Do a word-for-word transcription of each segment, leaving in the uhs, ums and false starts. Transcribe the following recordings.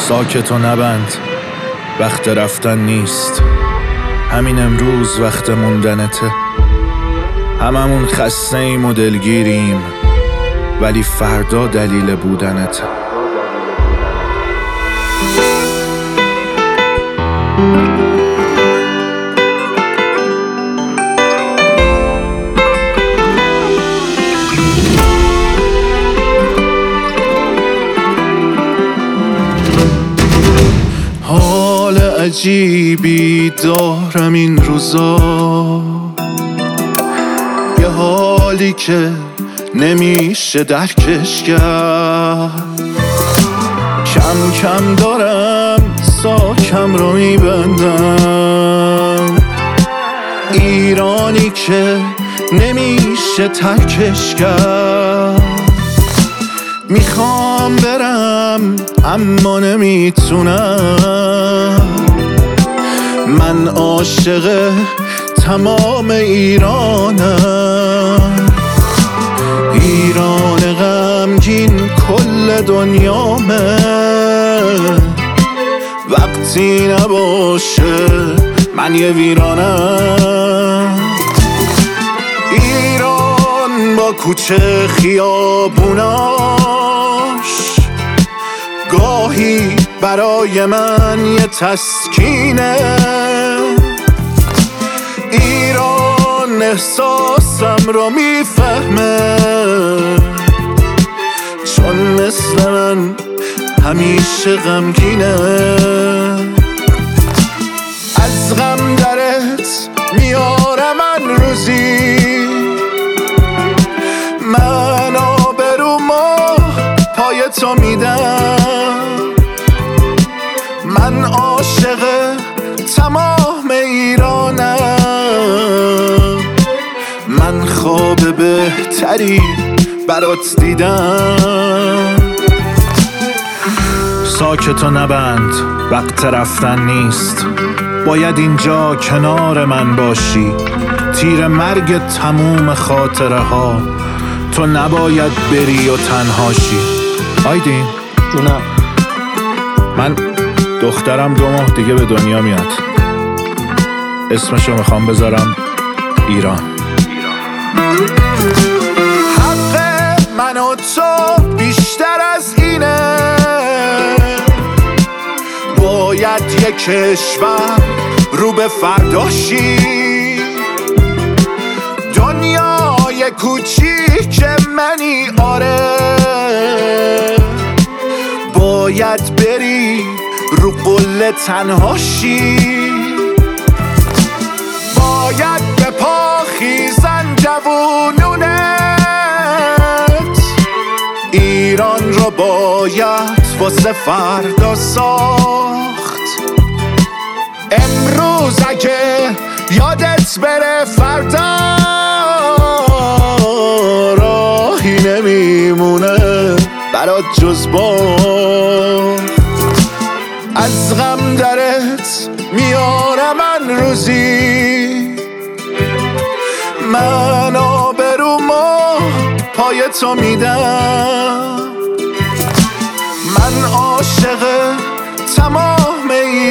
ساکت و نبند، وقت رفتن نیست. همین امروز وقت موندنته. هممون خسته ایم و دلگیریم، ولی فردا دلیل بودنته. حال عجیبی دارم این روزا، یه حالی که نمیشه درکش کرد. کم کم دارم ساکم رو میبندم، ایرانی که نمیشه ترکش کرد. میخوام برم اما نمیتونم، من عاشق تمام ایرانم. ایران غمگین کل دنیامه، وقتی نباشه من یه ویرانم. ایران با کوچه خیابوناش گاهی برای من یه تسکینه. ایران احساسم رو میفهمه، چون مثل من همیشه غمگینه. از غم درت میارم من روزی، من آبرومو پای تو میدم. من عاشق تمام ایرانم، من خواب بهتری برات دیدم. ساکت و نبند، وقت رفتن نیست. باید اینجا کنار من باشی، تیر مرگ تموم خاطره ها. تو نباید بری و تنهاشی. آیدین جونم، من دخترم دو ماه دیگه به دنیا میاد. اسمشو میخوام بذارم ایران. حق من و تو بیشتر از اینه، باید یک کشور رو به فرداشی. دنیای کوچیک منی آره، باید بری رو قله تنهاشی. باید به پا خیزن جوونونت، ایران رو باید واسه فردا ساخت. امروز اگه یادت بره فردا راهی نمیمونه برات جز باخت. از غم درت میارم من روزی، من آبرومو پای تو میدم. من عاشق تمام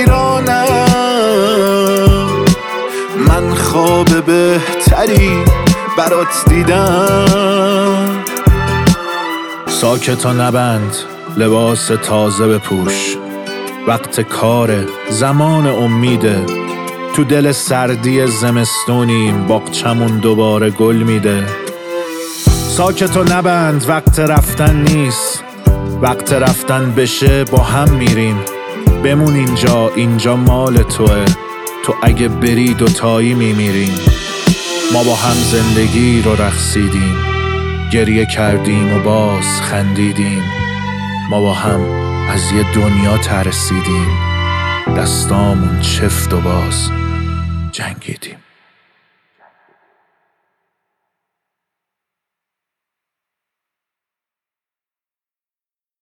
ایرانم، من خواب بهتری برات دیدم. ساکت و نبند، لباس تازه بپوش. وقت کاره، زمان امیده. تو دل سردی زمستونیم، باغچمون دوباره گل میده. ساکت و نبند، وقت رفتن نیست. وقت رفتن بشه با هم میریم. بمون اینجا، اینجا مال توه. تو اگه بری دوتایی میمیریم. ما با هم زندگی رو رقصیدیم، گریه کردیم و باز خندیدیم. ما با هم از یه دنیا ترسیدیم، دستامون چفت و باز جنگیدیم.